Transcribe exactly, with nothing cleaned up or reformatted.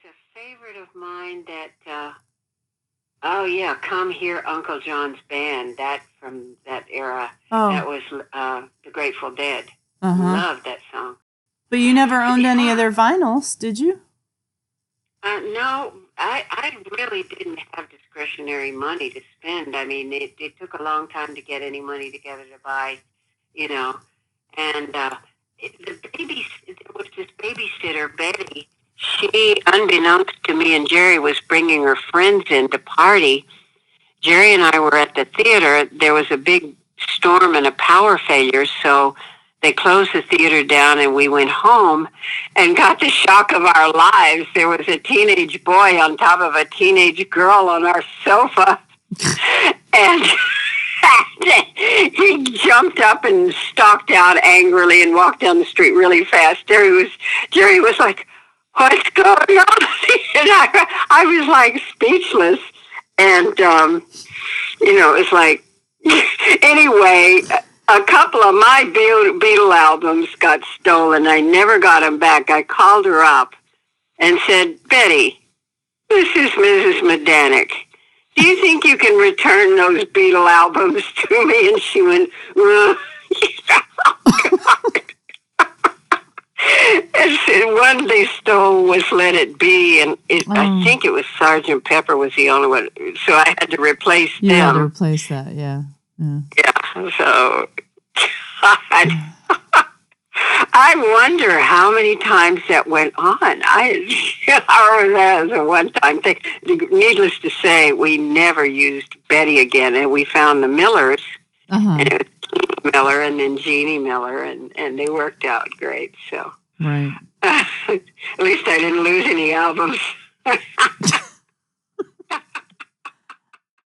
a favorite of mine that, uh, oh yeah, Come Hear Uncle John's Band, that from that era. That Oh, was uh, the Grateful Dead. uh-huh. Love that song. But you never owned any of Yeah. their vinyls, did you? Uh, no, I, I really didn't have discretionary money to spend. I mean, it, it took a long time to get any money together to buy, you know. And uh, it, the baby, there was this babysitter, Betty. She, unbeknownst to me and Jerry, was bringing her friends in to party. Jerry and I were at the theater. There was a big storm and a power failure, so they closed the theater down and we went home and got the shock of our lives. There was a teenage boy on top of a teenage girl on our sofa. And he jumped up and stalked out angrily and walked down the street really fast. Jerry was Jerry was like, "What's going on?" And I, I was like speechless. And um, you know, it's like anyway. A couple of my Beatle albums got stolen. I never got them back. I called her up and said, "Betty, this is Missus Medanik. Do you think you can return those Beatle albums to me?" And she went, uh, and one they stole was Let It Be, and it, Oh. I think it was Sergeant Pepper was the only one. So I had to replace You them. had to replace that, yeah. Yeah. Yeah, so I, I wonder how many times that went on. I, or that was a one-time thing. Needless to say, we never used Betty again, and we found the Millers, Uh-huh. and it was Keith Miller and then Jeannie Miller, and, and they worked out great. So Right. at least I didn't lose any albums.